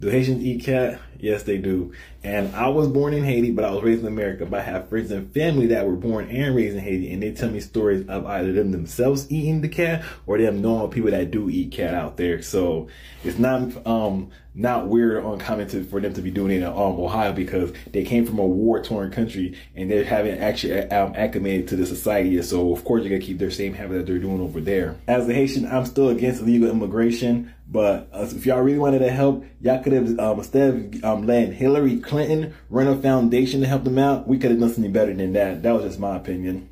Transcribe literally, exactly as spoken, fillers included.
Do Haitians eat cat? Yes, they do. And I was born in Haiti, but I was raised in America. But I have friends and family that were born and raised in Haiti, and they tell me stories of either them themselves eating the cat or them knowing people that do eat cat out there. So it's not um not weird or uncommon to, for them to be doing it in um, Ohio, because they came from a war-torn country and they haven't actually um, acclimated to the society. So of course you're gonna keep their same habit that they're doing over there. As a Haitian, I'm still against illegal immigration. But uh, if y'all really wanted to help, y'all could have, um, instead of um, letting Hillary Clinton run a foundation to help them out, we could have done something better than that. That was just my opinion.